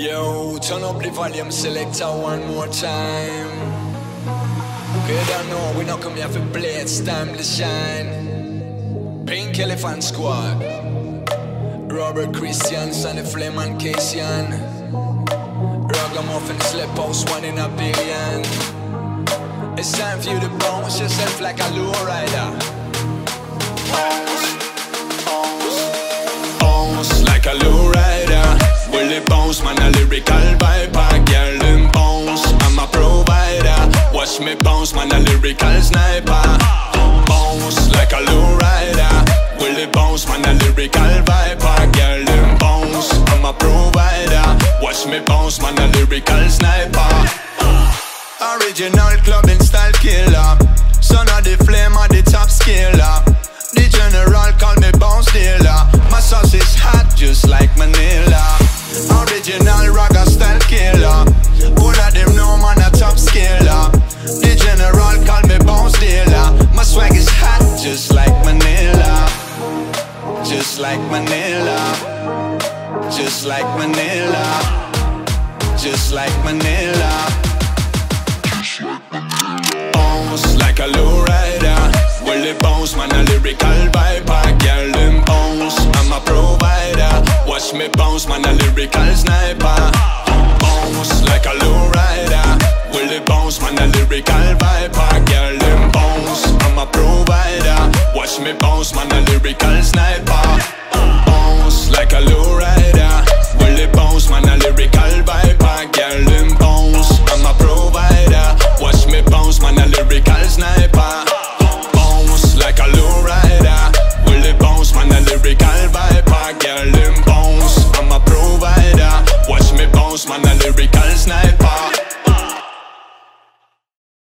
Yo, turn up the volume selector one more time. Okay, you don't know, we not come here for play, it's time to shine. Pink Elephant Squad, Robert Christiansen, the Flame and Cassian, Ragamuffin, Slip House, one in a billion. It's time for you to bounce yourself like a low rider. Bounce like a low rider. Will it bounce, man, a lyrical viper. Girl, them bounce, I'm a provider. Watch me bounce, man, a lyrical sniper. Bounce like a low rider. Will it bounce, man, a lyrical viper. Girl, them bounce, I'm a provider. Watch me bounce, man, a lyrical sniper. Original clubbing style killer. Son of the flame of the top scaler. The general call me bounce dealer. My sauce is hot just like Manila. Original ragga style killer. All of them know man a top scaler. The general call me bounce dealer. My swag is hot just like Manila. Just like Manila. Just like Manila. Just like Manila. Bounce like a low rider. Will it bounce, man, a lyrical viper. Girl, them bounce, I'm a provider. Watch me bounce, man, a lyrical sniper. Bounce like a low rider. Will it bounce, man, a lyrical viper. Girl, them bounce, I'm a provider. Watch me bounce, man, a lyrical sniper. Bounce like a low rider. Will it bounce, man, a lyrical viper. Girl,